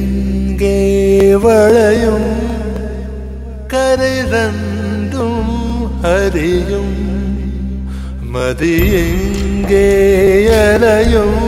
எங்கே வளையும் கரை ரெண்டும் அறியும் மதி எங்கே அலையும்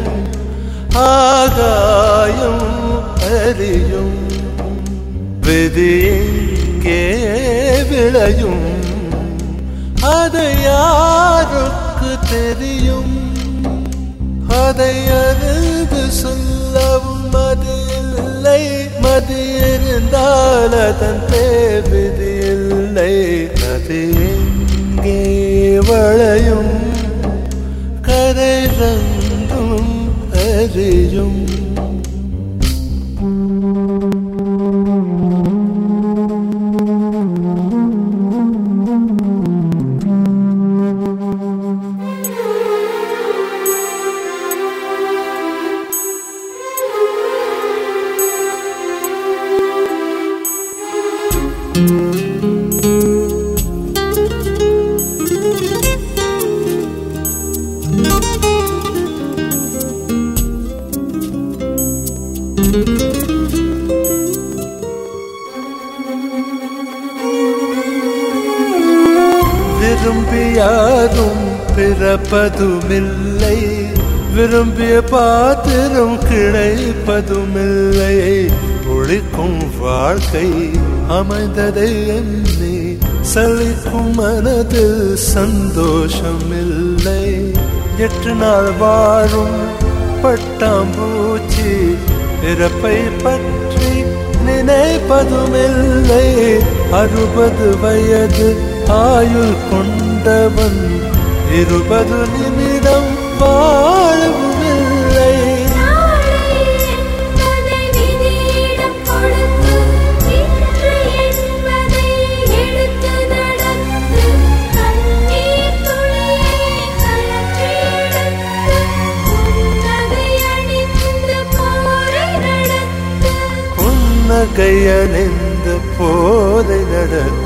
ஆகாயம் அறியும் விதி எங்கே விளையும் அதை யாருக்கு தெரியும் அதை அறிந்து சொல்லவும் மதி இல்லை மதி இருந்தால் அதன் தேவிதி இல்லை அது எங்கே வளையும் கரை ரெண்டும் அறியும் விரும்பியாரும் பிறப்பதுமில்லை விரும்பிய பாத்திரம் கிடைப்பதுமில்லை ஒழிக்கும் வாழ்க்கை அமைந்ததை எண்ணி சலிக்கும் மனதில் சந்தோஷமில்லை 8 நாள் வாழும் பட்டாம்பூச்சி பிறப்பை பற்றி நினைப்பதுமில்லை 60 வயது ஆயுள் கொண்டவன் 20 நிமிடம் வாழவுமில்லை புன்னகையணிந்த போரை நடத்த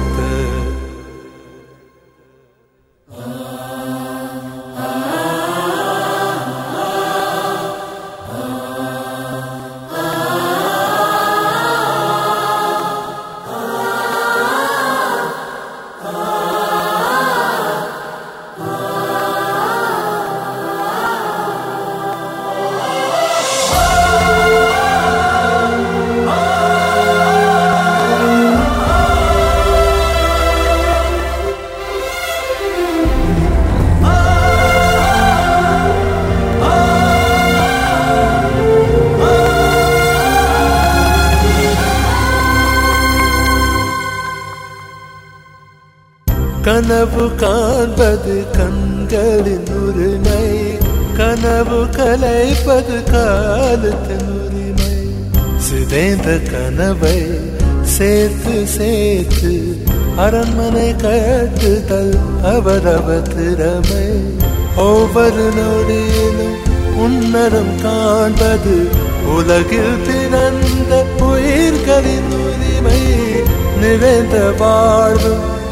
கனவு காண்பது கண்களின் உரிமை கனவு கலைப்பது காலத்தின் உரிமை சிதைந்த கனவை சேர்த்து சேர்த்து அரண்மனை கட்டுதல் அவரவர் திறமை ஒவ்வொரு நொடியிலும் உன்னரம் காண்பது உலகில் பிறந்த உயிர்களின் உரிமை நிறைந்த வாழ்வு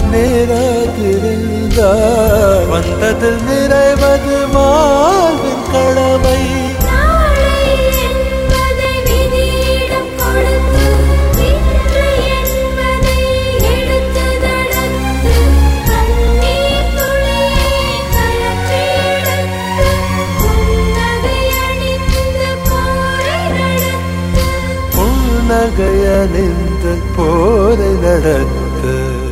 நேராதிருந்தார் வந்ததில் நிறைவது வாழ்வின் கடமை புன்னகையணிந்த போரை நடத்த